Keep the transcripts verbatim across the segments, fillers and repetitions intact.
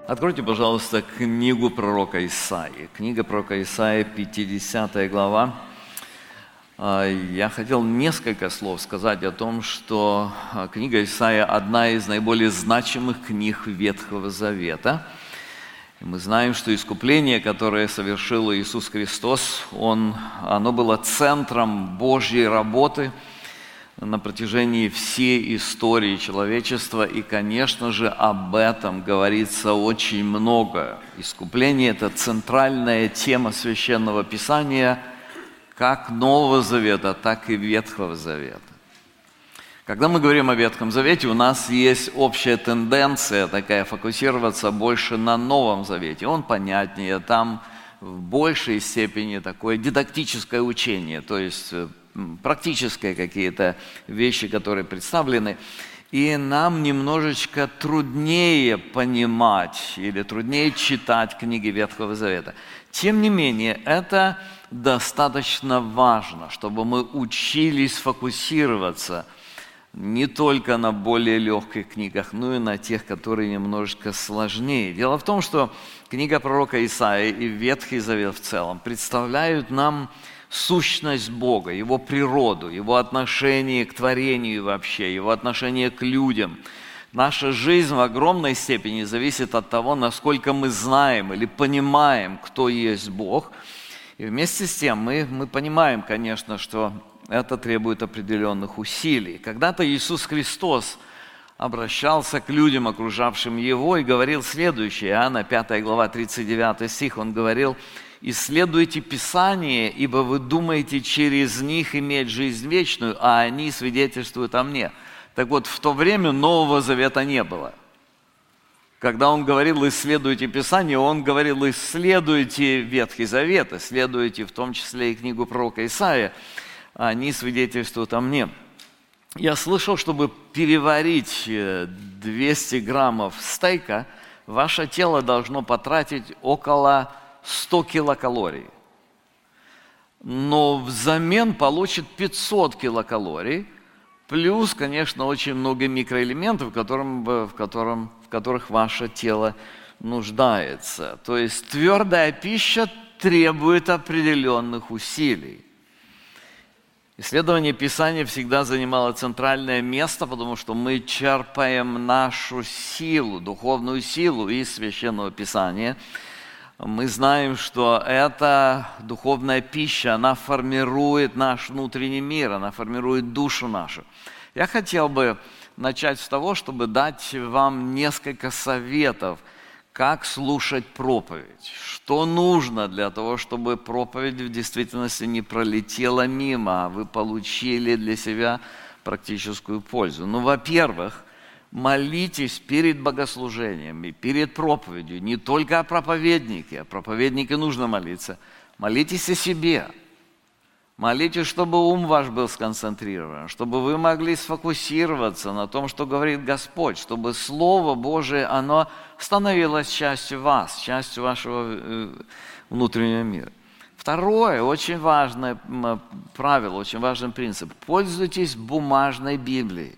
Откройте, пожалуйста, книгу пророка Исаии. Книга пророка Исаии, пятидесятая глава. Я хотел несколько слов сказать о том, что книга Исаии – одна из наиболее значимых книг Ветхого Завета. И мы знаем, что искупление, которое совершил Иисус Христос, он, оно было центром Божьей работы на протяжении всей истории человечества. И, конечно же, об этом говорится очень много. Искупление – это центральная тема Священного Писания, как Нового Завета, так и Ветхого Завета. Когда мы говорим о Ветхом Завете, у нас есть общая тенденция такая фокусироваться больше на Новом Завете. Он понятнее, там в большей степени такое дидактическое учение, то есть практические какие-то вещи, которые представлены. И нам немножечко труднее понимать или труднее читать книги Ветхого Завета. Тем не менее, это достаточно важно, чтобы мы учились фокусироваться не только на более легких книгах, но и на тех, которые немножечко сложнее. Дело в том, что книга пророка Исаии и Ветхий Завет в целом представляют нам сущность Бога, Его природу, Его отношение к творению вообще, Его отношение к людям. Наша жизнь в огромной степени зависит от того, насколько мы знаем или понимаем, кто есть Бог. И вместе с тем мы, мы понимаем, конечно, что это требует определенных усилий. Когда-то Иисус Христос обращался к людям, окружавшим Его, и говорил следующее. Иоанна пятая глава, тридцать девятый стих, Он говорил: «Исследуйте Писание, ибо вы думаете через них иметь жизнь вечную, а они свидетельствуют о мне». Так вот, в то время Нового Завета не было. Когда Он говорил «исследуйте Писание», Он говорил «исследуйте Ветхий Завет», исследуйте в том числе и книгу пророка Исаия, они свидетельствуют о мне. Я слышал, чтобы переварить двести граммов стейка, ваше тело должно потратить около сто килокалорий. Но взамен получит пятьсот килокалорий, плюс, конечно, очень много микроэлементов, в, котором, в, котором, в которых ваше тело нуждается. То есть твердая пища требует определенных усилий. Исследование Писания всегда занимало центральное место, потому что мы черпаем нашу силу, духовную силу из Священного Писания. Мы знаем, что эта духовная пища, она формирует наш внутренний мир, она формирует душу нашу. Я хотел бы начать с того, чтобы дать вам несколько советов, как слушать проповедь. Что нужно для того, чтобы проповедь в действительности не пролетела мимо, а вы получили для себя практическую пользу. Ну, во-первых, молитесь перед богослужением и перед проповедью. Не только о проповеднике, о проповеднике нужно молиться. Молитесь о себе. Молитесь, чтобы ум ваш был сконцентрирован, чтобы вы могли сфокусироваться на том, что говорит Господь, чтобы Слово Божие, оно становилось частью вас, частью вашего внутреннего мира. Второе, очень важное правило, очень важный принцип. Пользуйтесь бумажной Библией.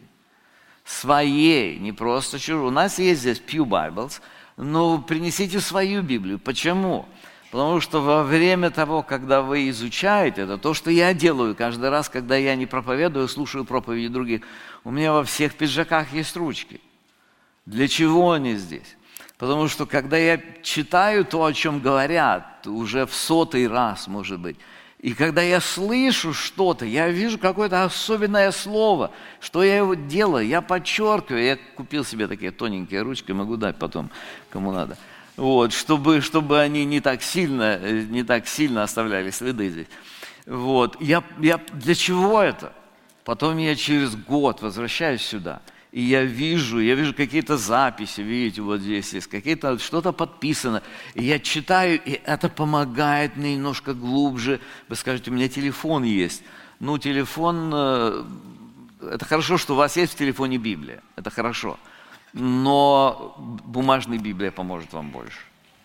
Своей, не просто чужой. У нас есть здесь Pew Bibles, но принесите свою Библию. Почему? Потому что во время того, когда вы изучаете, это то, что я делаю каждый раз, когда я не проповедую, слушаю проповеди других, у меня во всех пиджаках есть ручки. Для чего они здесь? Потому что когда я читаю то, о чем говорят, уже в сотый раз, может быть, и когда я слышу что-то, я вижу какое-то особенное слово, что я его делаю, я подчеркиваю. Я купил себе такие тоненькие ручки, могу дать потом, кому надо. Вот, чтобы, чтобы они не так сильно, не так сильно оставляли следы здесь. Вот. Я, я, для чего это? Потом я через год возвращаюсь сюда, и я вижу, я вижу какие-то записи, видите, вот здесь есть, какие-то, что-то подписано. И я читаю, и это помогает мне немножко глубже. Вы скажете, у меня телефон есть. Ну, телефон, это хорошо, что у вас есть в телефоне Библия, это хорошо. Но бумажная Библия поможет вам больше.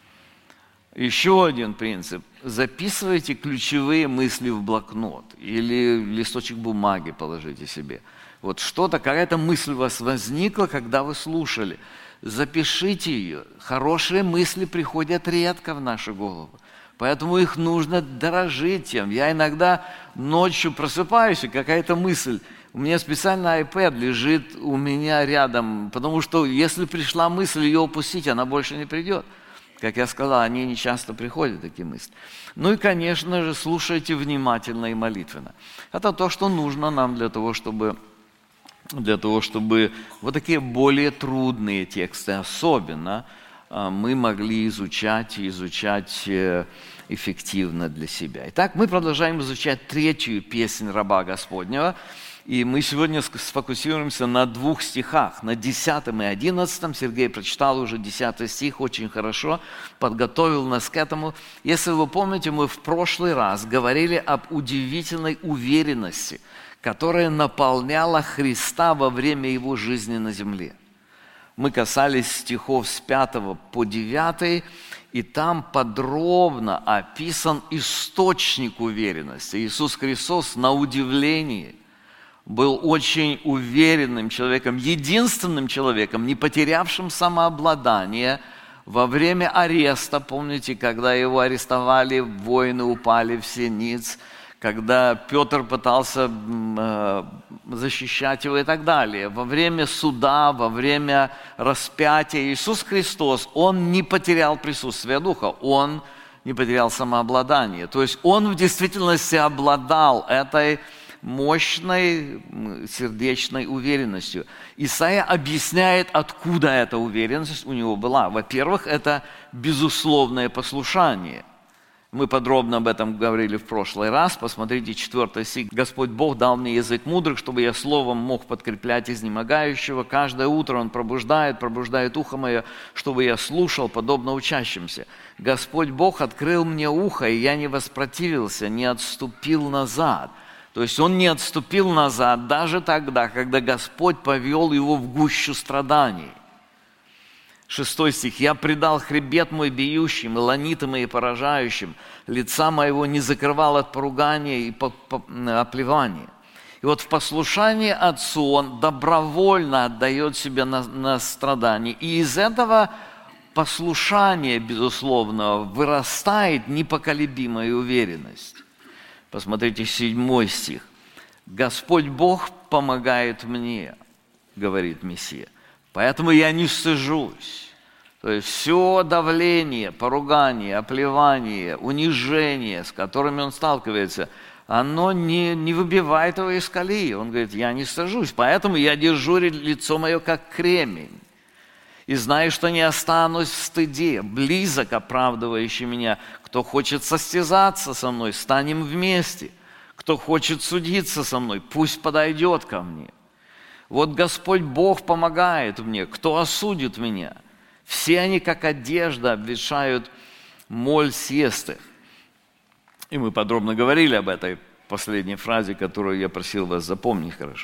Еще один принцип. Записывайте ключевые мысли в блокнот или листочек бумаги положите себе. Вот что-то, какая-то мысль у вас возникла, когда вы слушали. запишите ее. Хорошие мысли приходят редко в нашу голову. Поэтому их нужно дорожить тем. Я иногда ночью просыпаюсь, и какая-то мысль. У меня специально iPad лежит у меня рядом, потому что если пришла мысль, ее упустить, она больше не придет. Как я сказал, они не часто приходят, такие мысли. Ну и, конечно же, слушайте внимательно и молитвенно. Это то, что нужно нам для того, чтобы, для того, чтобы вот такие более трудные тексты особенно мы могли изучать и изучать эффективно для себя. Итак, мы продолжаем изучать третью песнь раба Господнего. И мы сегодня сфокусируемся на двух стихах, на десятом и одиннадцатом. Сергей прочитал уже десятый стих, очень хорошо, подготовил нас к этому. Если вы помните, мы в прошлый раз говорили об удивительной уверенности, которая наполняла Христа во время Его жизни на земле. Мы касались стихов с пятого по девятый, и там подробно описан источник уверенности. Иисус Христос, на удивление, был очень уверенным человеком, единственным человеком, не потерявшим самообладание во время ареста. Помните, когда его арестовали, воины упали все ниц, когда Петр пытался э, защищать его и так далее. Во время суда, во время распятия Иисус Христос, Он не потерял присутствие Духа, Он не потерял самообладание. То есть Он в действительности обладал этой мощной сердечной уверенностью. Исайя объясняет, откуда эта уверенность у него была. Во-первых, это безусловное послушание. Мы подробно об этом говорили в прошлый раз. Посмотрите, четвертый стих. «Господь Бог дал мне язык мудрых, чтобы я словом мог подкреплять изнемогающего. Каждое утро Он пробуждает, пробуждает ухо мое, чтобы я слушал, подобно учащимся. Господь Бог открыл мне ухо, и я не воспротивился, не отступил назад». То есть он не отступил назад даже тогда, когда Господь повел его в гущу страданий. Шестой стих. «Я предал хребет мой бьющим, и ланиты мои поражающим, лица моего не закрывал от поругания и оплевания». И вот в послушании Отцу он добровольно отдает себя на, на страдания. И из этого послушания, безусловно, вырастает непоколебимая уверенность. Посмотрите, седьмой стих. «Господь Бог помогает мне», говорит Мессия, «поэтому я не стыжусь». То есть все давление, поругание, оплевание, унижение, с которыми он сталкивается, оно не, не выбивает его из колеи. Он говорит, я не стыжусь, поэтому я держу лицо мое как кремень. И знаю, что не останусь в стыде, близок оправдывающий меня. Кто хочет состязаться со мной, станем вместе. Кто хочет судиться со мной, пусть подойдет ко мне. Вот Господь Бог помогает мне, кто осудит меня? Все они, как одежда, обветшают, моль съест их. И мы подробно говорили об этой последней фразе, которую я просил вас запомнить хорошо.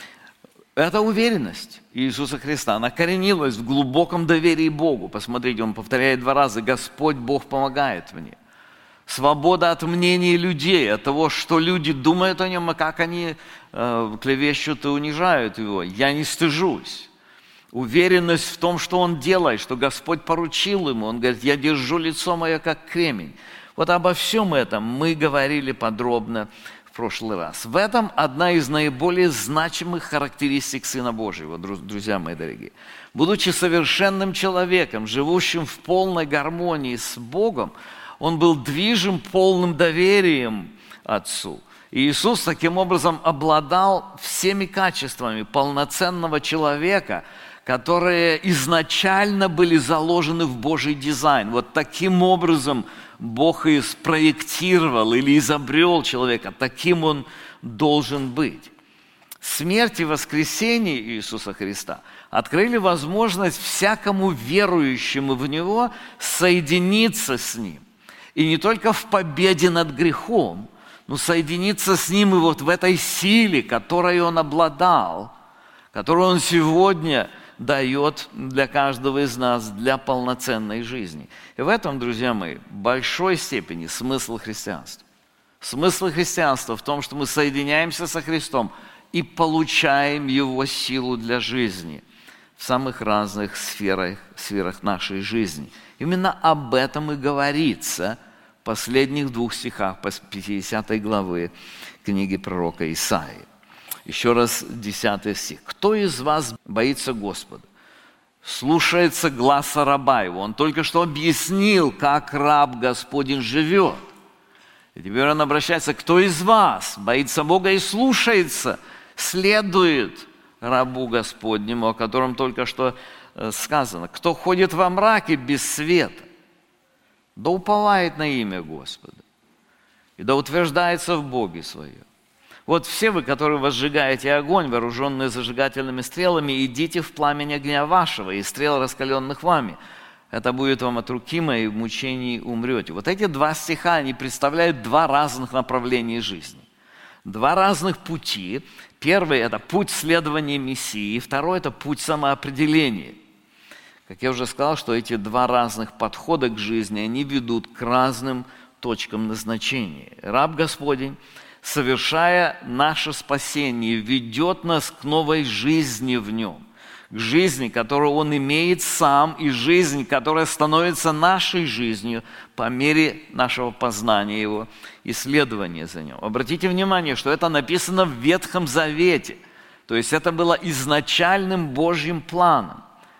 Это уверенность Иисуса Христа, она коренилась в глубоком доверии Богу. Посмотрите, Он повторяет два раза, «Господь Бог помогает мне». Свобода от мнений людей, от того, что люди думают о Нем, и как они э, клевещут и унижают Его. Я не стыжусь. Уверенность в том, что Он делает, что Господь поручил Ему. Он говорит, я держу лицо мое, как кремень. Вот обо всем этом мы говорили подробно в прошлый раз. В этом одна из наиболее значимых характеристик Сына Божьего, друзья мои дорогие. Будучи совершенным человеком, живущим в полной гармонии с Богом, Он был движим полным доверием Отцу. И Иисус таким образом обладал всеми качествами полноценного человека, которые изначально были заложены в Божий дизайн. Вот таким образом Бог и спроектировал или изобрел человека, таким он должен быть. Смерть и воскресение Иисуса Христа открыли возможность всякому верующему в Него соединиться с Ним. И не только в победе над грехом, но соединиться с Ним и вот в этой силе, которой Он обладал, которую Он сегодня дает для каждого из нас для полноценной жизни. И в этом, друзья мои, в большой степени смысл христианства. Смысл христианства в том, что мы соединяемся со Христом и получаем Его силу для жизни. в самых разных сферах, сферах нашей жизни. Именно об этом и говорится в последних двух стихах пятидесятой главы книги пророка Исаии. Еще раз десятый стих. «Кто из вас боится Господа? Слушается гласа раба его». Он только что объяснил, как раб Господень живет. И теперь он обращается: кто из вас боится Бога и слушается, следует рабу Господнему, о котором только что сказано. Кто ходит во мраке без света, да уповает на имя Господа, и да утверждается в Боге своем. Вот все вы, которые возжигаете огонь, вооруженные зажигательными стрелами, идите в пламень огня вашего и стрел, раскаленных вами. Это будет вам от руки моей, в мучении умрете. Вот эти два стиха, они представляют два разных направления жизни. Два разных пути. Первый – это путь следования Мессии, второй – это путь самоопределения. Как я уже сказал, что эти два разных подхода к жизни, они ведут к разным точкам назначения. Раб Господень, совершая наше спасение, ведет нас к новой жизни в Нем, к жизни, которую Он имеет сам, и жизнь, которая становится нашей жизнью по мере нашего познания Его, исследования за Ним. Обратите внимание, что это написано в Ветхом Завете, то есть это было изначальным Божьим планом.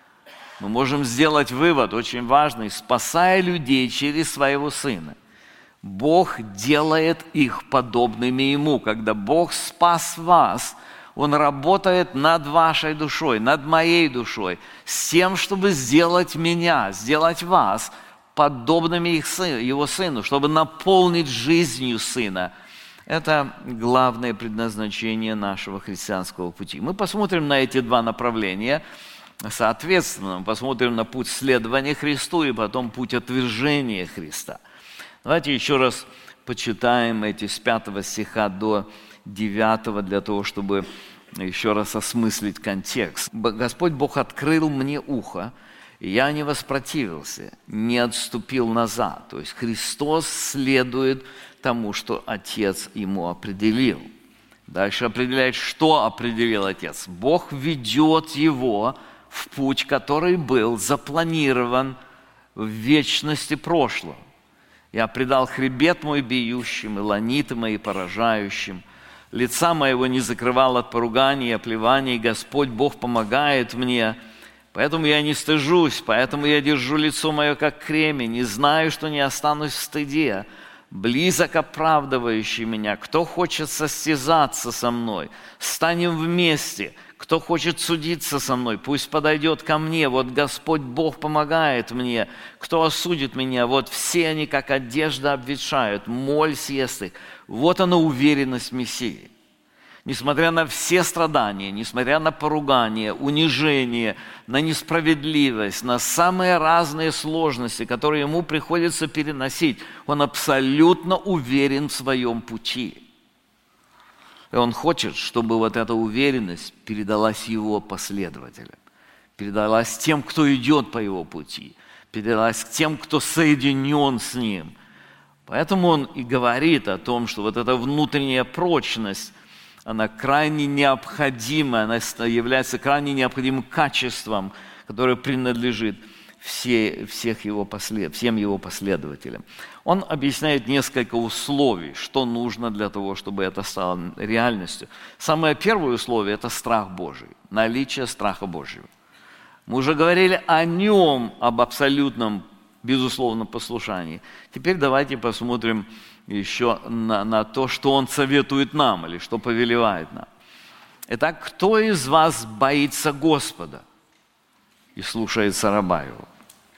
Мы можем сделать вывод, очень важный: спасая людей через Своего Сына, Бог делает их подобными Ему. Когда Бог спас вас, Он работает над вашей душой, над моей душой, с тем, чтобы сделать меня, сделать вас подобными их сыну, Его Сыну, чтобы наполнить жизнью Сына. Это главное предназначение нашего христианского пути. Мы посмотрим на эти два направления. Соответственно, мы посмотрим на путь следования Христу и потом путь отвержения Христа. Давайте еще раз почитаем эти с пятого стиха до девятого, для того, чтобы еще раз осмыслить контекст. «Господь Бог открыл мне ухо, и я не воспротивился, не отступил назад». То есть Христос следует тому, что Отец Ему определил. Дальше определяет, что определил Отец. Бог ведет Его в путь, который был запланирован в вечности прошлого. «Я предал хребет мой биющим, и ланиты мои поражающим. Лица моего не закрывал от поруганий и оплеваний. Господь Бог помогает мне, поэтому я не стыжусь, поэтому я держу лицо мое, как кремень, не знаю, что не останусь в стыде. Близок оправдывающий меня. Кто хочет состязаться со мной? Станем вместе. Кто хочет судиться со мной, пусть подойдет ко мне. Вот Господь Бог помогает мне. Кто осудит меня? Вот все они, как одежда, обветшают. Моль съест их». Вот она, уверенность Мессии. Несмотря на все страдания, несмотря на поругание, унижение, на несправедливость, на самые разные сложности, которые ему приходится переносить, он абсолютно уверен в своем пути. И он хочет, чтобы вот эта уверенность передалась его последователям, передалась тем, кто идет по его пути, передалась тем, кто соединен с ним. Поэтому он и говорит о том, что вот эта внутренняя прочность, она крайне необходима, она является крайне необходимым качеством, которое принадлежит все, всех его послед, всем его последователям. Он объясняет несколько условий, что нужно для того, чтобы это стало реальностью. Самое первое условие – это страх Божий, наличие страха Божьего. Мы уже говорили о нем, об абсолютном, безусловном послушании. Теперь давайте посмотрим еще на, на то, что он советует нам или что повелевает нам. Итак, кто из вас боится Господа и слушается раба Его?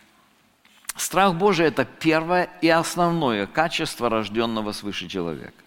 Страх Божий – это первое и основное качество рожденного свыше человека.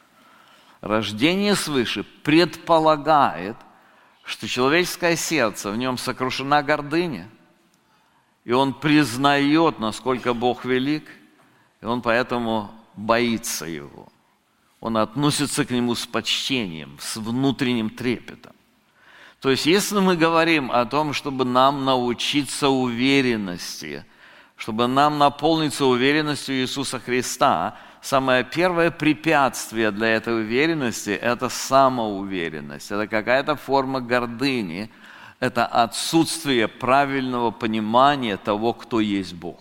Рождение свыше предполагает, что человеческое сердце, в нем сокрушена гордыня, и он признает, насколько Бог велик, и он поэтому боится Его. Он относится к Нему с почтением, с внутренним трепетом. То есть, если мы говорим о том, чтобы нам научиться уверенности, чтобы нам наполниться уверенностью Иисуса Христа, самое первое препятствие для этой уверенности – это самоуверенность. Это какая-то форма гордыни, это отсутствие правильного понимания того, кто есть Бог.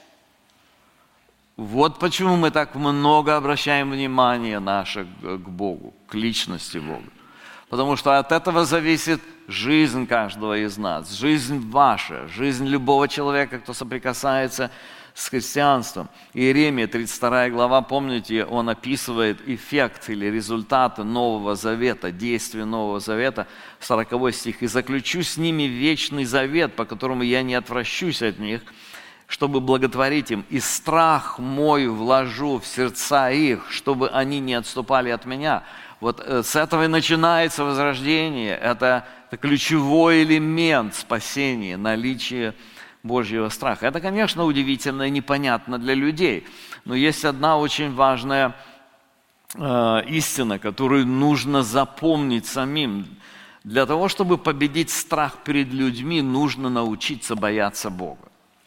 Вот почему мы так много обращаем внимание наше к Богу, к личности Бога. Потому что от этого зависит жизнь каждого из нас, жизнь ваша, жизнь любого человека, кто соприкасается с христианством. Иеремия, тридцать вторая глава, помните, он описывает эффект или результаты Нового Завета, действия Нового Завета, сороковой стих. «И заключу с ними вечный завет, по которому я не отвращусь от них, чтобы благотворить им, и страх мой вложу в сердца их, чтобы они не отступали от меня». Вот с этого и начинается возрождение. Это, это ключевой элемент спасения, наличие Божьего страха. Это, конечно, удивительно и непонятно для людей. Но есть одна очень важная э, истина, которую нужно запомнить самим. Для того, чтобы победить страх перед людьми, нужно научиться бояться Бога.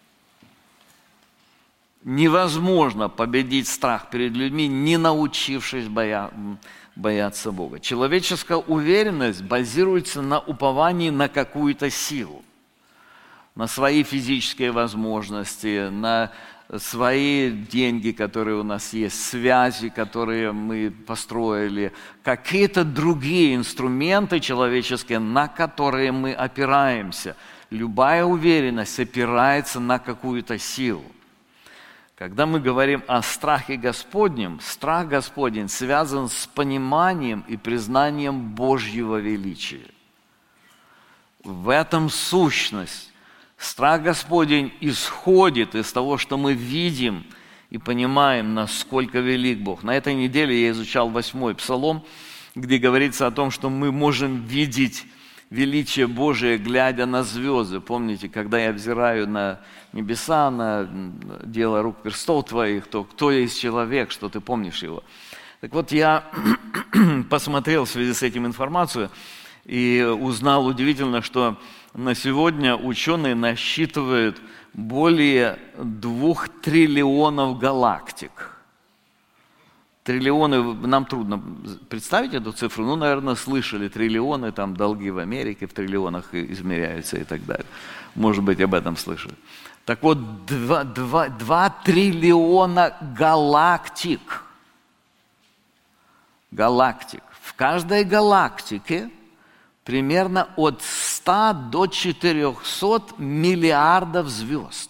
Невозможно победить страх перед людьми, не научившись боя... бояться Бога. Человеческая уверенность базируется на уповании на какую-то силу, на свои физические возможности, на свои деньги, которые у нас есть, связи, которые мы построили, какие-то другие инструменты человеческие, на которые мы опираемся. Любая уверенность опирается на какую-то силу. Когда мы говорим о страхе Господнем, страх Господень связан с пониманием и признанием Божьего величия. В этом сущность. Страх Господень исходит из того, что мы видим и понимаем, насколько велик Бог. На этой неделе я изучал восьмой Псалом, где говорится о том, что мы можем видеть величие Божие, глядя на звезды. Помните, когда я взираю на небеса, на дело рук перстов твоих, то кто есть человек, что ты помнишь его? Так вот, я посмотрел в связи с этим информацию и узнал удивительно, что на сегодня ученые насчитывают более двух триллионов галактик. Триллионы, нам трудно представить эту цифру, ну, наверное, слышали, триллионы, там долги в Америке в триллионах измеряются и так далее. Может быть, об этом слышали. Так вот, два, два, два триллиона галактик. Галактик. В каждой галактике примерно от ста до четырехсот миллиардов звезд.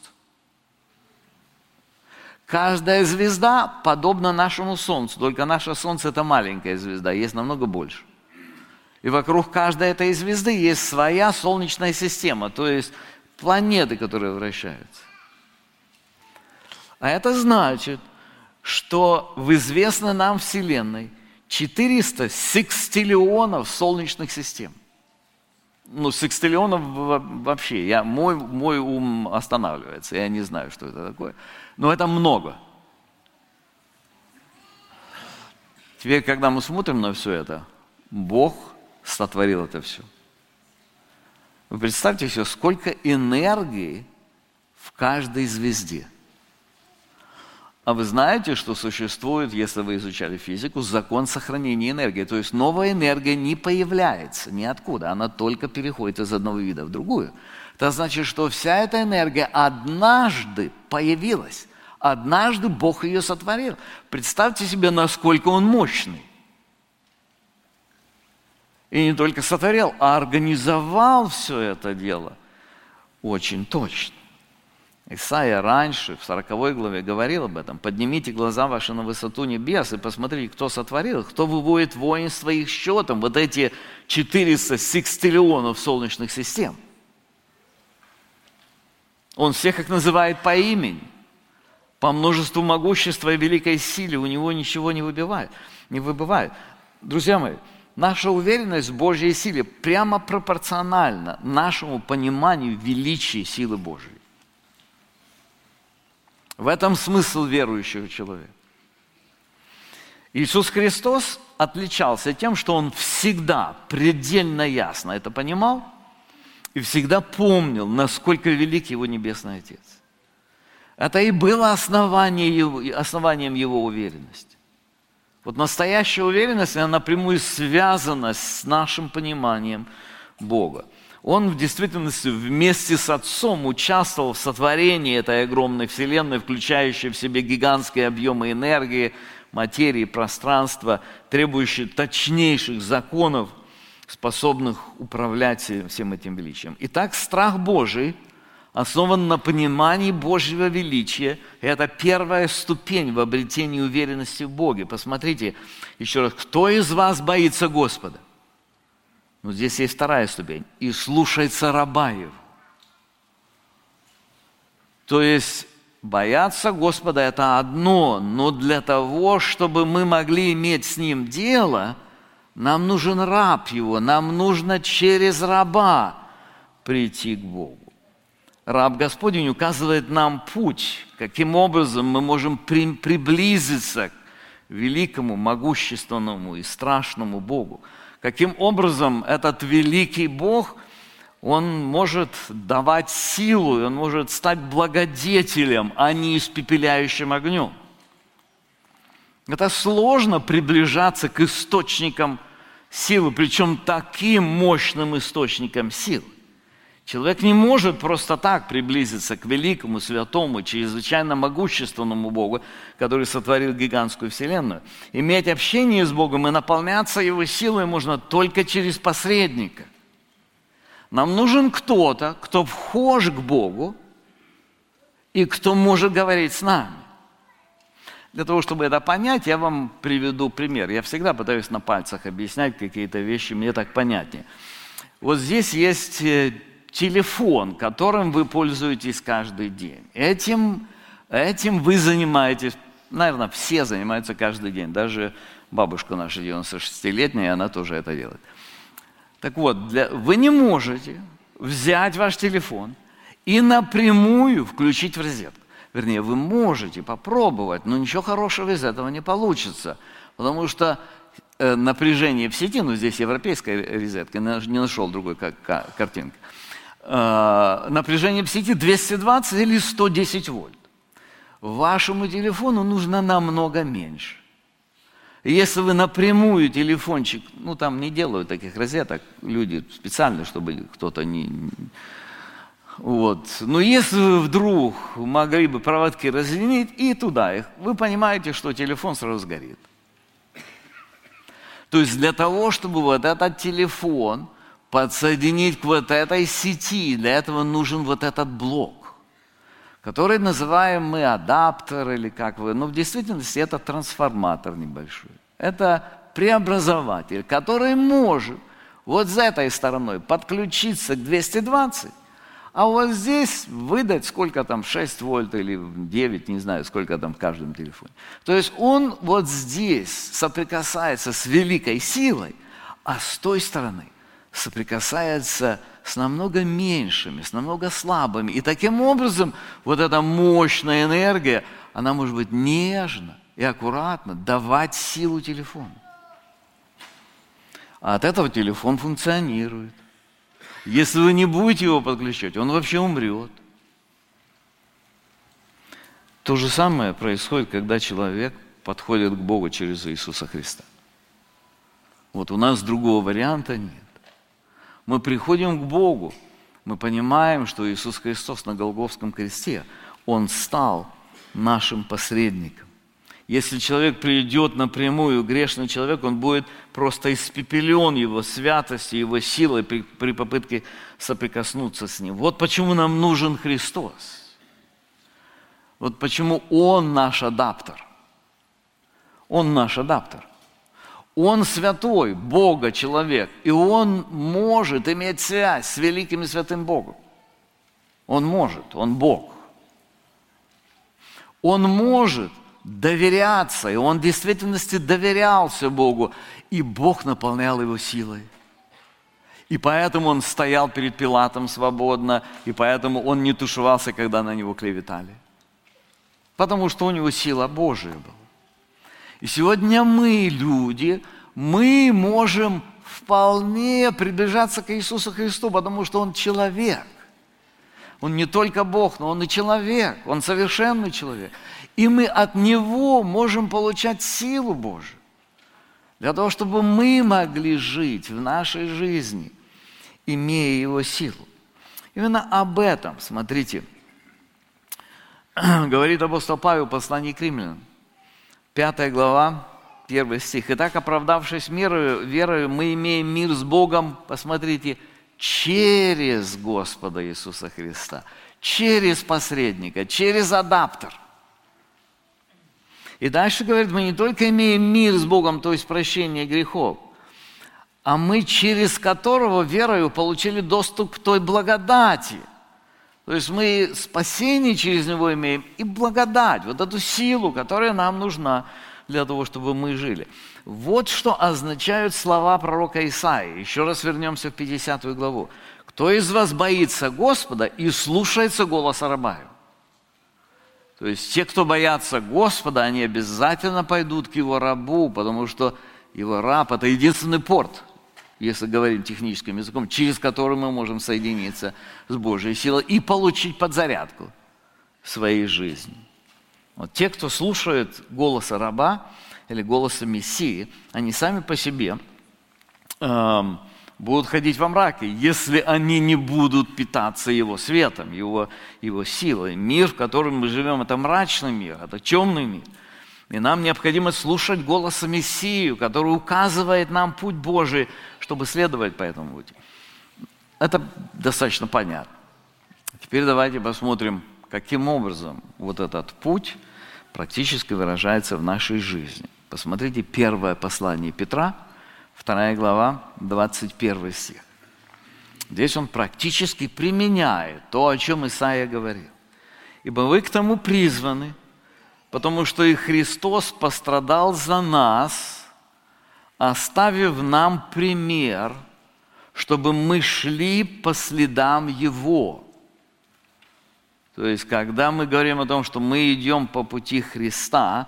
Каждая звезда подобна нашему Солнцу, только наше Солнце – это маленькая звезда, есть намного больше. И вокруг каждой этой звезды есть своя Солнечная система, то есть планеты, которые вращаются. А это значит, что в известной нам Вселенной четыреста секстиллионов Солнечных систем. Ну, секстиллионов вообще, я, мой, мой ум останавливается, я не знаю, что это такое. Но это много. Теперь, когда мы смотрим на все это, Бог сотворил это все. Вы представьте себе, сколько энергии в каждой звезде. А вы знаете, что существует, если вы изучали физику, закон сохранения энергии. То есть новая энергия не появляется ниоткуда, она только переходит из одного вида в другую. Это значит, что вся эта энергия однажды появилась. Однажды Бог ее сотворил. Представьте себе, насколько Он мощный. И не только сотворил, а организовал все это дело очень точно. Исайя раньше, в сороковой главе, говорил об этом. «Поднимите глаза ваши на высоту небес и посмотрите, кто сотворил, кто выводит воинство их счетом». Вот эти четыреста секстиллионов солнечных систем. Он всех их называет по имени. По множеству могущества и великой силе у него ничего не выбивает, не выбывает. Друзья мои, наша уверенность в Божьей силе прямо пропорциональна нашему пониманию величия силы Божьей. В этом смысл верующего человека. Иисус Христос отличался тем, что Он всегда предельно ясно это понимал и всегда помнил, насколько велик Его Небесный Отец. Это и было основание его, основанием Его уверенности. Вот настоящая уверенность, она напрямую связана с нашим пониманием Бога. Он в действительности вместе с Отцом участвовал в сотворении этой огромной Вселенной, включающей в себе гигантские объемы энергии, материи, пространства, требующие точнейших законов, способных управлять всем этим величием. Итак, страх Божий основан на понимании Божьего величия. И это первая ступень в обретении уверенности в Боге. Посмотрите еще раз, кто из вас боится Господа? Ну, здесь есть вторая ступень. И слушается раба Его. То есть бояться Господа – это одно, но для того, чтобы мы могли иметь с Ним дело, нам нужен раб Его, нам нужно через раба прийти к Богу. Раб Господень указывает нам путь, каким образом мы можем при, приблизиться к великому, могущественному и страшному Богу. Каким образом этот великий Бог, Он может давать силу, Он может стать благодетелем, а не испепеляющим огнем. Это сложно приближаться к источникам силы, причем таким мощным источникам силы. Человек не может просто так приблизиться к великому, святому, чрезвычайно могущественному Богу, который сотворил гигантскую вселенную. Иметь общение с Богом и наполняться Его силой можно только через посредника. Нам нужен кто-то, кто вхож к Богу и кто может говорить с нами. Для того, чтобы это понять, я вам приведу пример. Я всегда пытаюсь на пальцах объяснять какие-то вещи, мне так понятнее. Вот здесь есть телефон, которым вы пользуетесь каждый день. Этим, этим вы занимаетесь, наверное, все занимаются каждый день. Даже бабушка наша девяносто шестилетняя, она тоже это делает. Так вот, для, вы не можете взять ваш телефон и напрямую включить в розетку. Вернее, вы можете попробовать, но ничего хорошего из этого не получится. Потому что э, напряжение в сети, ну здесь европейская розетка, не нашел другой как, как, картинки, э, напряжение в сети двести двадцать или сто десять вольт. Вашему телефону нужно намного меньше. Если вы напрямую телефончик, ну там не делают таких розеток, люди специально, чтобы кто-то не... Вот. Но если вы вдруг могли бы проводки разъединить и туда их, вы понимаете, что телефон сразу сгорит. То есть для того, чтобы вот этот телефон подсоединить к вот этой сети, для этого нужен вот этот блок, который называем мы адаптер или как вы, но в действительности это трансформатор небольшой. Это преобразователь, который может вот с этой стороной подключиться к двухсот двадцати, а вот здесь выдать сколько там, шесть вольт или девять, не знаю, сколько там в каждом телефоне. То есть он вот здесь соприкасается с великой силой, а с той стороны соприкасается с намного меньшими, с намного слабыми. И таким образом вот эта мощная энергия, она может быть нежно и аккуратно давать силу телефону. А от этого телефон функционирует. Если вы не будете его подключать, он вообще умрет. То же самое происходит, когда человек подходит к Богу через Иисуса Христа. Вот у нас другого варианта нет. Мы приходим к Богу, мы понимаем, что Иисус Христос на Голгофском кресте, Он стал нашим посредником. Если человек придет напрямую, грешный человек, он будет просто испепелен Его святостью, Его силой при, при попытке соприкоснуться с Ним. Вот почему нам нужен Христос. Вот почему Он наш адаптер. Он наш адаптер. Он святой, Бога человек, и Он может иметь связь с великим и святым Богом. Он может, Он Бог. Он может доверяться, и он в действительности доверялся Богу, и Бог наполнял его силой. И поэтому он стоял перед Пилатом свободно, и поэтому он не тушевался, когда на него клеветали. Потому что у него сила Божия была. И сегодня мы, люди, мы можем вполне приближаться к Иисусу Христу, потому что Он человек. Он не только Бог, но Он и человек, Он совершенный человек. И мы от Него можем получать силу Божию, для того, чтобы мы могли жить в нашей жизни имея Его силу. Именно об этом, смотрите, говорит апостол Павел в послании к римлянам, пятая глава, первый стих. «Итак, оправдавшись верою, верою, мы имеем мир с Богом», посмотрите, через Господа Иисуса Христа, через посредника, через адаптер. И дальше говорит, мы не только имеем мир с Богом, то есть прощение грехов, а мы через которого верою получили доступ к той благодати. То есть мы спасение через него имеем и благодать, вот эту силу, которая нам нужна для того, чтобы мы жили. Вот что означают слова пророка Исаии. Еще раз вернемся в пятидесятую главу. «Кто из вас боится Господа и слушается голоса раба его?» То есть те, кто боятся Господа, они обязательно пойдут к Его рабу, потому что Его раб – это единственный порт, если говорим техническим языком, через который мы можем соединиться с Божьей силой и получить подзарядку в своей жизни. Вот те, кто слушает голоса раба или голоса Мессии, они сами по себе э, будут ходить во мраке, если они не будут питаться Его светом, Его, Его силой. Мир, в котором мы живем, это мрачный мир, это темный мир. И нам необходимо слушать голоса Мессию, который указывает нам путь Божий, чтобы следовать по этому пути. Это достаточно понятно. Теперь давайте посмотрим, каким образом вот этот путь практически выражается в нашей жизни. Посмотрите первое послание Петра, вторая глава, двадцать первый стих. Здесь он практически применяет то, о чем Исаия говорил. «Ибо вы к тому призваны, потому что и Христос пострадал за нас, оставив нам пример, чтобы мы шли по следам Его». То есть, когда мы говорим о том, что мы идем по пути Христа,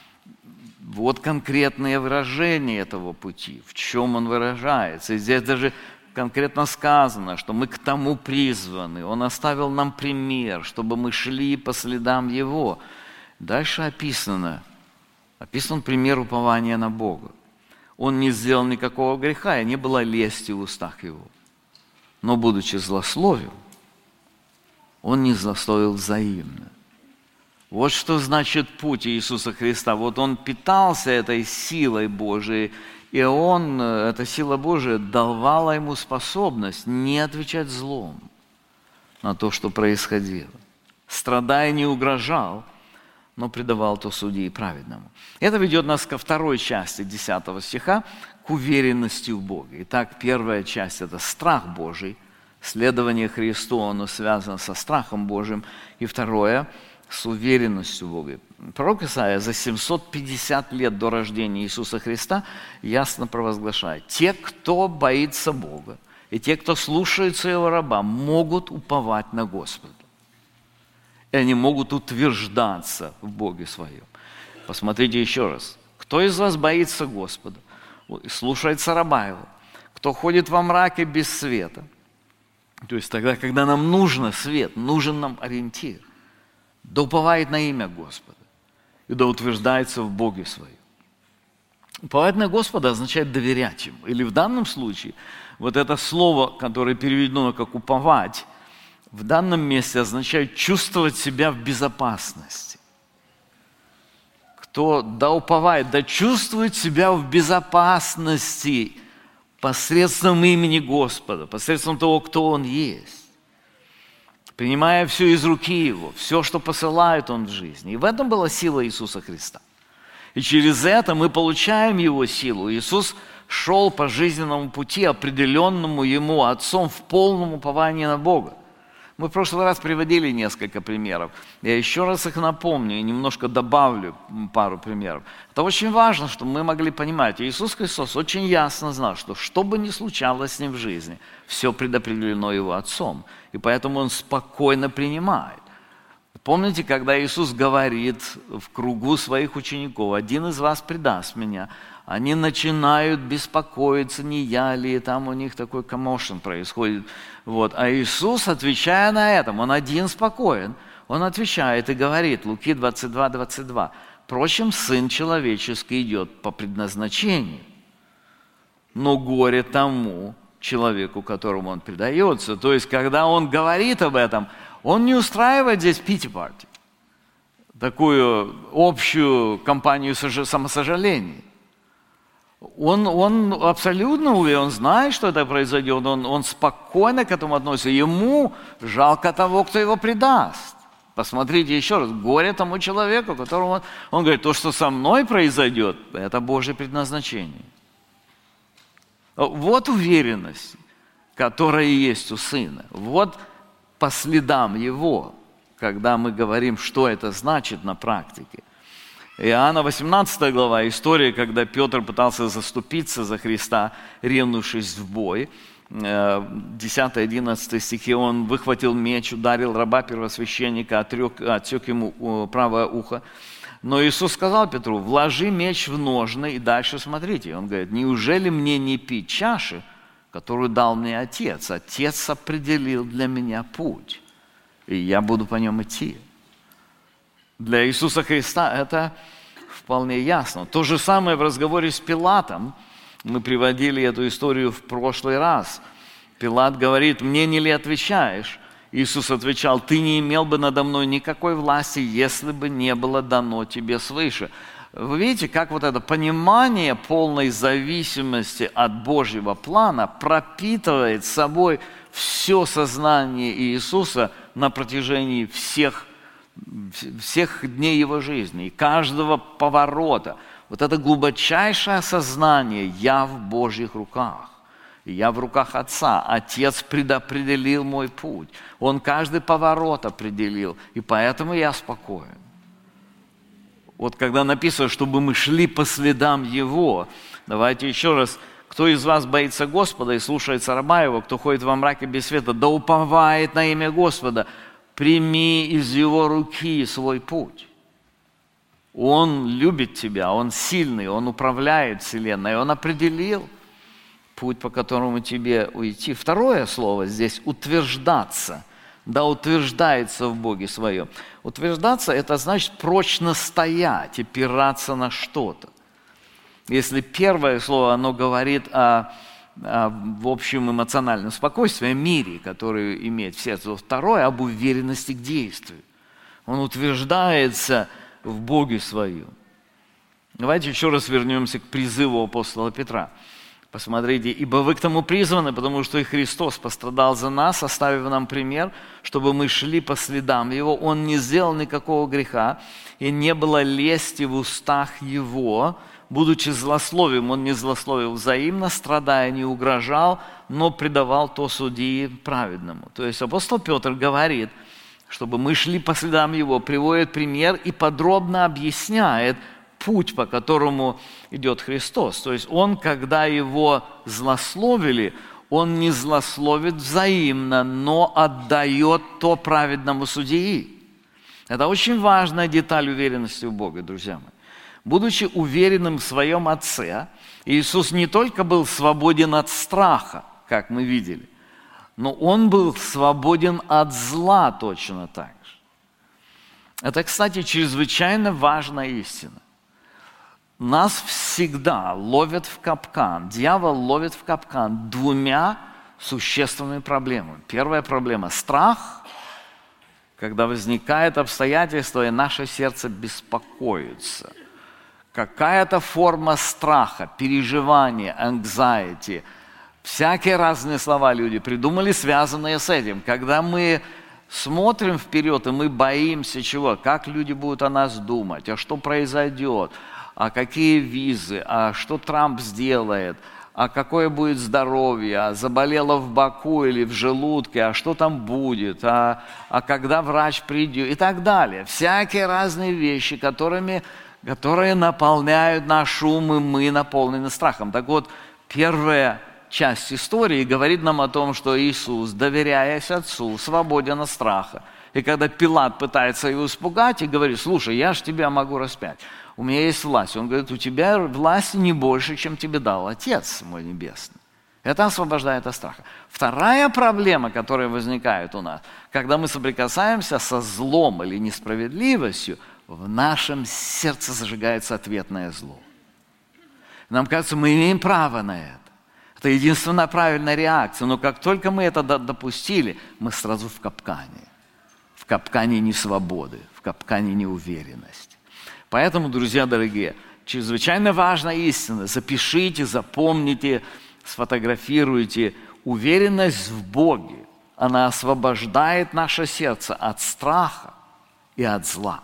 вот конкретные выражения этого пути, в чем он выражается. И здесь даже конкретно сказано, что мы к тому призваны. Он оставил нам пример, чтобы мы шли по следам Его. Дальше описано, описан пример упования на Бога. Он не сделал никакого греха, и не было лести в устах Его. Но, будучи злословил, Он не злословил взаимно. Вот что значит путь Иисуса Христа. Вот Он питался этой силой Божией, и Он, эта сила Божия давала Ему способность не отвечать злом на то, что происходило. Страдая, не угрожал, но предавал то судье праведному. Это ведет нас ко второй части десятого стиха, к уверенности в Боге. Итак, первая часть – это страх Божий, следование Христу, оно связано со страхом Божьим. И второе – с уверенностью в Боге. Пророк Исаия за семьсот пятьдесят лет до рождения Иисуса Христа ясно провозглашает: те, кто боится Бога, и те, кто слушается Его раба, могут уповать на Господа. И они могут утверждаться в Боге Своем. Посмотрите еще раз. Кто из вас боится Господа, слушается раба Его, кто ходит во мраке без света, то есть тогда, когда нам нужен свет, нужен нам ориентир, да уповает на имя Господа и да утверждается в Боге Своем. Уповать на Господа означает доверять Ему. Или в данном случае вот это слово, которое переведено как уповать, в данном месте означает чувствовать себя в безопасности. Кто да уповает, да чувствует себя в безопасности посредством имени Господа, посредством того, кто Он есть. Принимая все из руки Его, все, что посылает Он в жизни. И в этом была сила Иисуса Христа. И через это мы получаем Его силу. Иисус шел по жизненному пути, определенному Ему Отцом, в полном уповании на Бога. Мы в прошлый раз приводили несколько примеров. Я еще раз их напомню и немножко добавлю пару примеров. Это очень важно, чтобы мы могли понимать. Иисус Христос очень ясно знал, что что бы ни случалось с Ним в жизни, все предопределено Его Отцом. И поэтому Он спокойно принимает. Помните, когда Иисус говорит в кругу своих учеников: один из вас предаст меня, они начинают беспокоиться, не я ли, там у них такой коммошен происходит. Вот. А Иисус, отвечая на это, Он один спокоен, Он отвечает и говорит, Луки двадцать два двадцать два, «Впрочем, Сын Человеческий идет по предназначению, но горе тому, человеку, которому он предается. То есть, когда он говорит об этом, он не устраивает здесь пити-парти, такую общую компанию самосожалений. Он, он абсолютно уверен, он знает, что это произойдет, он, он спокойно к этому относится. Ему жалко того, кто его предаст. Посмотрите еще раз, горе тому человеку, которому он, он говорит, то, что со мной произойдет, это Божье предназначение. Вот уверенность, которая есть у Сына. Вот по следам Его, когда мы говорим, что это значит на практике. Иоанна восемнадцатая глава, история, когда Петр пытался заступиться за Христа, ринувшись в бой. десятый-одиннадцатый стихи, он выхватил меч, ударил раба первосвященника, отрек, отсек ему правое ухо. Но Иисус сказал Петру, вложи меч в ножны, и дальше смотрите. Он говорит, неужели мне не пить чаши, которую дал мне Отец? Отец определил для меня путь, и я буду по нем идти. Для Иисуса Христа это вполне ясно. То же самое в разговоре с Пилатом. Мы приводили эту историю в прошлый раз. Пилат говорит, мне не ли отвечаешь? Иисус отвечал, ты не имел бы надо мной никакой власти, если бы не было дано тебе свыше. Вы видите, как вот это понимание полной зависимости от Божьего плана пропитывает собой все сознание Иисуса на протяжении всех всех дней его жизни, и каждого поворота. Вот это глубочайшее осознание, я в Божьих руках, я в руках Отца. Отец предопределил мой путь, Он каждый поворот определил, и поэтому я спокоен. Вот когда написано, чтобы мы шли по следам Его, давайте еще раз, кто из вас боится Господа и слушается раба Его, кто ходит во мраке без света, да уповает на имя Господа, прими из Его руки свой путь. Он любит тебя, Он сильный, Он управляет вселенной, Он определил путь, по которому тебе уйти. Второе слово здесь – утверждаться. Да утверждается в Боге своем. Утверждаться – это значит прочно стоять, опираться на что-то. Если первое слово, оно говорит о в общем эмоциональном спокойствии, о мире, который имеет в сердце. Второе, об уверенности к действию. Он утверждается в Боге своем. Давайте еще раз вернемся к призыву апостола Петра. Посмотрите, ибо вы к тому призваны, потому что и Христос пострадал за нас, оставив нам пример, чтобы мы шли по следам Его. Он не сделал никакого греха, и не было лести в устах Его. Будучи злословием, Он не злословил взаимно, страдая, не угрожал, но предавал то судьи праведному. То есть апостол Петр говорит, чтобы мы шли по следам Его, приводит пример и подробно объясняет путь, по которому идет Христос. То есть Он, когда Его злословили, Он не злословит взаимно, но отдает то праведному судьи. Это очень важная деталь уверенности в Боге, друзья мои. Будучи уверенным в своем Отце, Иисус не только был свободен от страха, как мы видели, но Он был свободен от зла точно так же. Это, кстати, чрезвычайно важная истина. Нас всегда ловят в капкан, дьявол ловит в капкан двумя существенными проблемами. Первая проблема – страх, когда возникает обстоятельство, и наше сердце беспокоится. Какая-то форма страха, переживания, anxiety. Всякие разные слова люди придумали, связанные с этим. Когда мы смотрим вперед, и мы боимся чего? Как люди будут о нас думать, а что произойдет, а какие визы, а что Трамп сделает, а какое будет здоровье, а заболело в боку или в желудке, а что там будет, а, а когда врач придет и так далее. Всякие разные вещи, которыми... которые наполняют наш ум, и мы наполнены страхом. Так вот, первая часть истории говорит нам о том, что Иисус, доверяясь Отцу, свободен от страха. И когда Пилат пытается его испугать и говорит, слушай, я же тебя могу распять, у меня есть власть. Он говорит, у тебя власти не больше, чем тебе дал Отец мой Небесный. Это освобождает от страха. Вторая проблема, которая возникает у нас, когда мы соприкасаемся со злом или несправедливостью, в нашем сердце зажигается ответное зло. Нам кажется, мы имеем право на это. Это единственная правильная реакция. Но как только мы это допустили, мы сразу в капкане. В капкане несвободы, в капкане неуверенности. Поэтому, друзья дорогие, чрезвычайно важная истина. Запишите, запомните, сфотографируйте. Уверенность в Боге, она освобождает наше сердце от страха и от зла.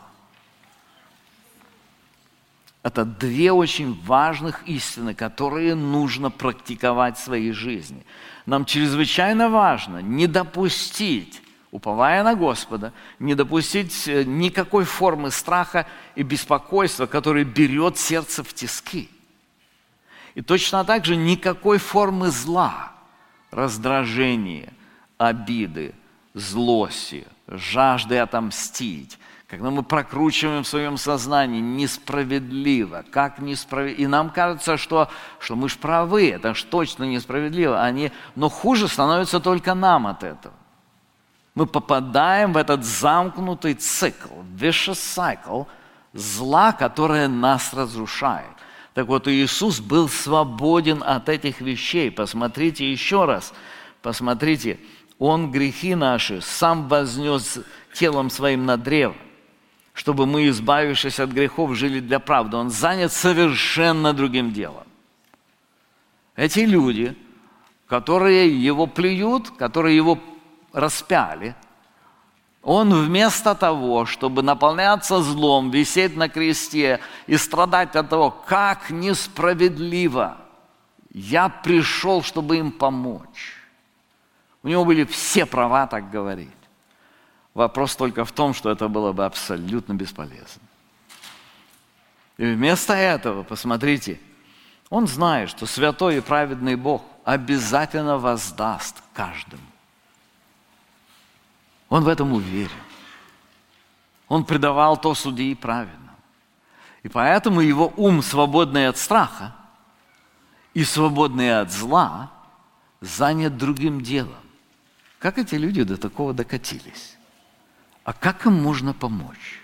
Это две очень важных истины, которые нужно практиковать в своей жизни. Нам чрезвычайно важно не допустить, уповая на Господа, не допустить никакой формы страха и беспокойства, который берет сердце в тиски. И точно так же никакой формы зла, раздражения, обиды, злости, жажды отомстить, когда мы прокручиваем в своем сознании несправедливо, как несправедливо, и нам кажется, что, что мы ж правы, это ж точно несправедливо, они, но хуже становится только нам от этого. Мы попадаем в этот замкнутый цикл, vicious cycle, зла, которое нас разрушает. Так вот, Иисус был свободен от этих вещей. Посмотрите еще раз, посмотрите, Он грехи наши сам вознес телом своим на древо, чтобы мы, избавившись от грехов, жили для правды. Он занят совершенно другим делом. Эти люди, которые Его плюют, которые Его распяли, Он вместо того, чтобы наполняться злом, висеть на кресте и страдать от того, как несправедливо, я пришел, чтобы им помочь. У него были все права так говорить. Вопрос только в том, что это было бы абсолютно бесполезно. И вместо этого, посмотрите, он знает, что святой и праведный Бог обязательно воздаст каждому. Он в этом уверен. Он предавал то судьи праведно. И поэтому его ум, свободный от страха и свободный от зла, занят другим делом. Как эти люди до такого докатились? А как им можно помочь?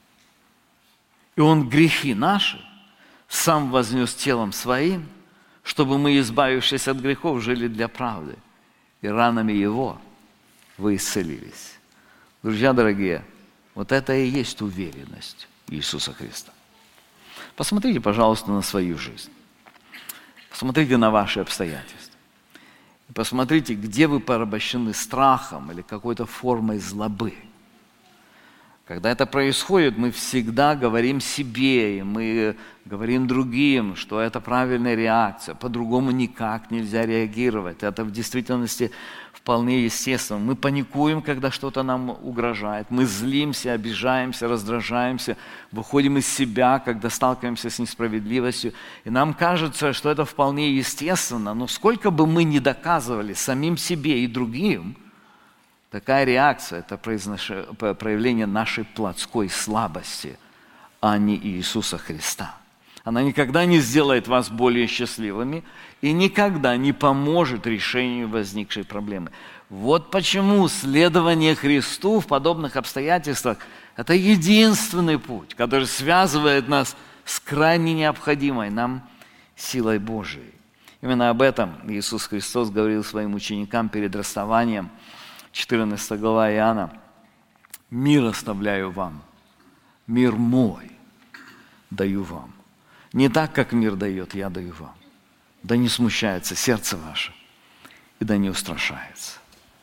И он грехи наши сам вознес телом своим, чтобы мы, избавившись от грехов, жили для правды. И ранами его вы исцелились. Друзья дорогие, вот это и есть уверенность Иисуса Христа. Посмотрите, пожалуйста, на свою жизнь. Посмотрите на ваши обстоятельства. Посмотрите, где вы порабощены страхом или какой-то формой злобы. Когда это происходит, мы всегда говорим себе, и мы говорим другим, что это правильная реакция. По-другому никак нельзя реагировать. Это в действительности вполне естественно. Мы паникуем, когда что-то нам угрожает. Мы злимся, обижаемся, раздражаемся, выходим из себя, когда сталкиваемся с несправедливостью. И нам кажется, что это вполне естественно. Но сколько бы мы ни доказывали самим себе и другим, такая реакция – это проявление нашей плотской слабости, а не Иисуса Христа. Она никогда не сделает вас более счастливыми и никогда не поможет решению возникшей проблемы. Вот почему следование Христу в подобных обстоятельствах – это единственный путь, который связывает нас с крайне необходимой нам силой Божией. Именно об этом Иисус Христос говорил своим ученикам перед расставанием. четырнадцатая глава Иоанна. «Мир оставляю вам, мир мой даю вам. Не так, как мир дает, я даю вам. Да не смущается сердце ваше, и да не устрашается».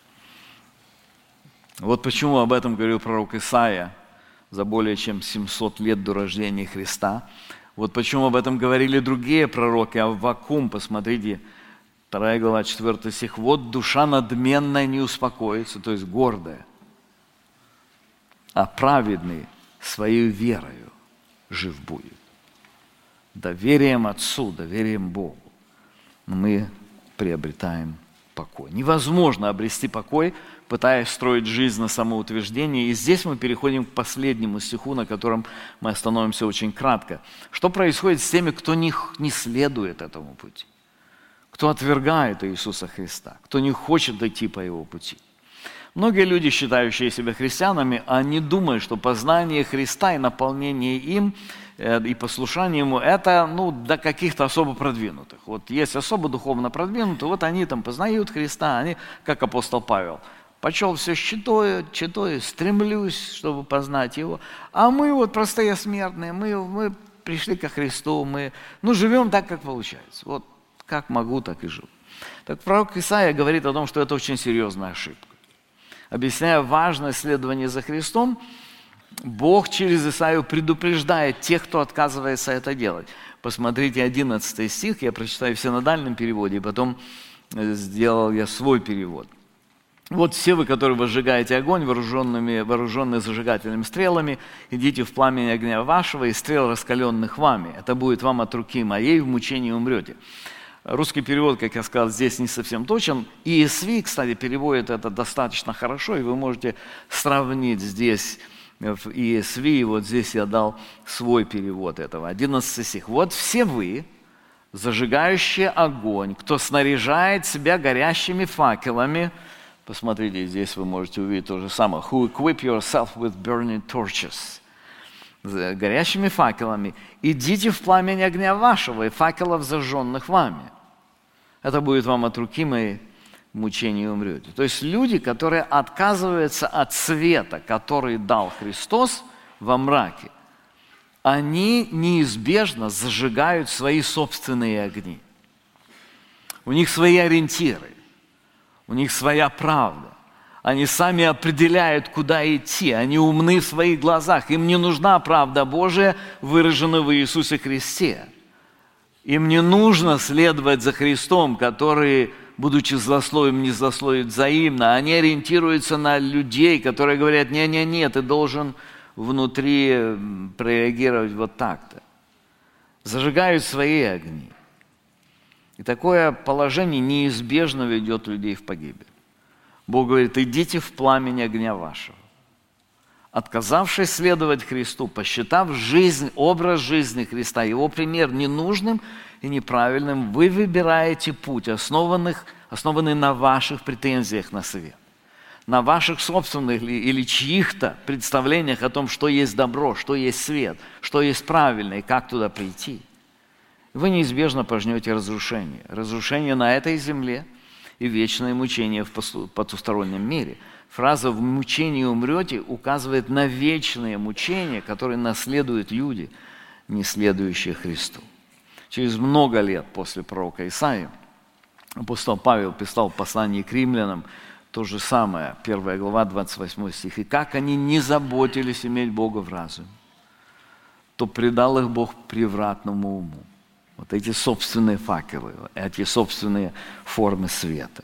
Вот почему об этом говорил пророк Исаия за более чем семьсот лет до рождения Христа. Вот почему об этом говорили другие пророки. Аввакум, посмотрите, вторая глава, четвёртый стих. «Вот душа надменная не успокоится», то есть гордая, «а праведный своей верою жив будет». Доверием Отцу, доверием Богу мы приобретаем покой. Невозможно обрести покой, пытаясь строить жизнь на самоутверждении. И здесь мы переходим к последнему стиху, на котором мы остановимся очень кратко. Что происходит с теми, кто не, не следует этому пути? Кто отвергает Иисуса Христа, кто не хочет идти по Его пути. Многие люди, считающие себя христианами, они думают, что познание Христа и наполнение им и послушание Ему, это ну, до каких-то особо продвинутых. Вот есть особо духовно продвинутые, вот они там познают Христа, они, как апостол Павел, почел все читаю, читаю, стремлюсь, чтобы познать Его. А мы вот простые смертные, мы, мы пришли ко Христу, мы ну, живем так, как получается. Вот как могу, так и живу. Так пророк Исаия говорит о том, что это очень серьезная ошибка. Объясняя важность следования за Христом, Бог через Исаию предупреждает тех, кто отказывается это делать. Посмотрите одиннадцатый стих, я прочитаю в синодальном переводе, и потом сделал я свой перевод. «Вот все вы, которые возжигаете огонь вооруженными, вооруженные зажигательными стрелами, идите в пламени огня вашего и стрел, раскаленных вами. Это будет вам от руки моей, в мучении умрете». Русский перевод, как я сказал, здесь не совсем точен. и эс ви, кстати, переводит это достаточно хорошо, и вы можете сравнить здесь в и эс ви, и вот здесь я дал свой перевод этого. одиннадцатый стих. «Вот все вы, зажигающие огонь, кто снаряжает себя горящими факелами». Посмотрите, здесь вы можете увидеть то же самое. «Who equip yourself with burning torches». Горящими факелами. «Идите в пламень огня вашего и факелов, зажженных вами. Это будет вам от руки моей, в мучении умрете». То есть люди, которые отказываются от света, который дал Христос во мраке, они неизбежно зажигают свои собственные огни. У них свои ориентиры, у них своя правда. Они сами определяют, куда идти. Они умны в своих глазах. Им не нужна правда Божия, выраженная в Иисусе Христе. Им не нужно следовать за Христом, который, будучи злословием, не злословит взаимно. Они ориентируются на людей, которые говорят: не-не-не, ты должен внутри прореагировать вот так-то. Зажигают свои огни. И такое положение неизбежно ведет людей в погибель. Бог говорит: идите в пламень огня вашего. Отказавшись следовать Христу, посчитав жизнь, образ жизни Христа, его пример ненужным и неправильным, вы выбираете путь, основанных, основанный на ваших претензиях на свет, на ваших собственных или чьих-то представлениях о том, что есть добро, что есть свет, что есть правильно и как туда прийти. Вы неизбежно пожнете разрушение. Разрушение на этой земле и вечное мучение в потустороннем мире. Фраза «в мучении умрете» указывает на вечное мучение, которое наследуют люди, не следующие Христу. Через много лет после пророка Исаии апостол Павел писал в послании к римлянам то же самое, первая глава, двадцать восьмой стих. «И как они не заботились иметь Бога в разуме, то предал их Бог превратному уму». Вот эти собственные факелы, эти собственные формы света.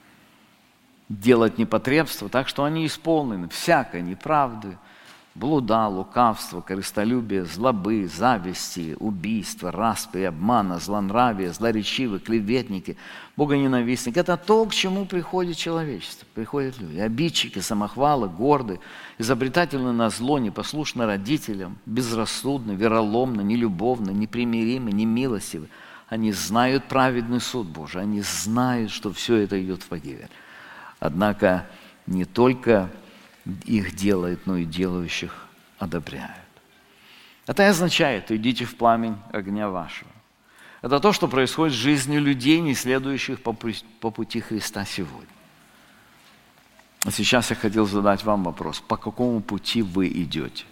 Делать непотребство так, что они исполнены всякой неправды, блуда, лукавства, корыстолюбия, злобы, зависти, убийства, распри, обмана, злонравия, злоречивы, клеветники, богоненавистники. Это то, к чему приходит человечество, приходят люди. Обидчики, самохвалы, горды, изобретательны на зло, непослушны родителям, безрассудны, вероломны, нелюбовны, непримиримы, немилостивы. Они знают праведный суд Божий, они знают, что все это идет в погибель. Однако не только их делает, но и делающих одобряют. Это и означает: идите в пламень огня вашего. Это то, что происходит с жизнью людей, не следующих по пути Христа сегодня. А сейчас я хотел задать вам вопрос: по какому пути вы идете?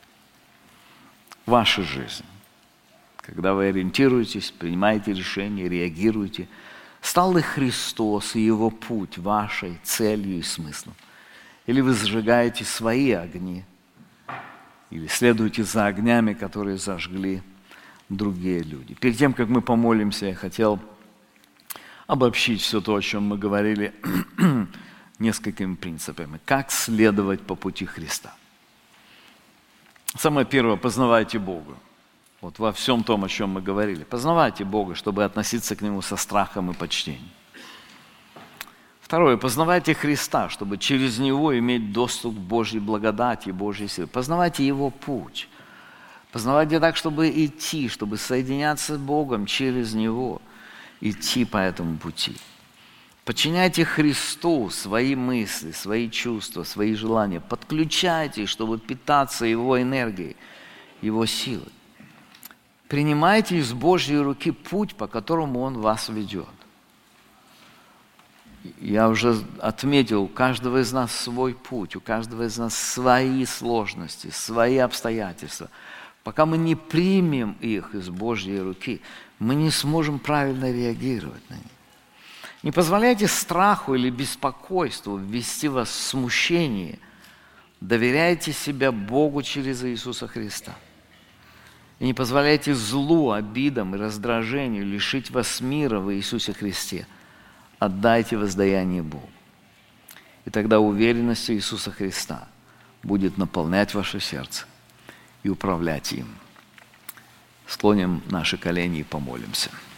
Ваша жизнь. Когда вы ориентируетесь, принимаете решения, реагируете, стал ли Христос и Его путь вашей целью и смыслом? Или вы зажигаете свои огни, или следуете за огнями, которые зажгли другие люди? Перед тем, как мы помолимся, я хотел обобщить все то, о чем мы говорили, несколькими принципами. Как следовать по пути Христа? Самое первое – познавайте Бога. Вот во всем том, о чем мы говорили. Познавайте Бога, чтобы относиться к Нему со страхом и почтением. Второе, познавайте Христа, чтобы через Него иметь доступ к Божьей благодати, Божьей силе. Познавайте Его путь. Познавайте так, чтобы идти, чтобы соединяться с Богом через Него, идти по этому пути. Подчиняйте Христу свои мысли, свои чувства, свои желания. Подключайте, чтобы питаться Его энергией, Его силой. принимайте из Божьей руки путь, по которому Он вас ведет. Я уже отметил, у каждого из нас свой путь, у каждого из нас свои сложности, свои обстоятельства. Пока мы не примем их из Божьей руки, мы не сможем правильно реагировать на них. Не позволяйте страху или беспокойству ввести вас в смущение. Доверяйте себя Богу через Иисуса Христа. И не позволяйте злу, обидам и раздражению лишить вас мира в Иисусе Христе. Отдайте воздаяние Богу. И тогда уверенность Иисуса Христа будет наполнять ваше сердце и управлять им. Склоним наши колени и помолимся.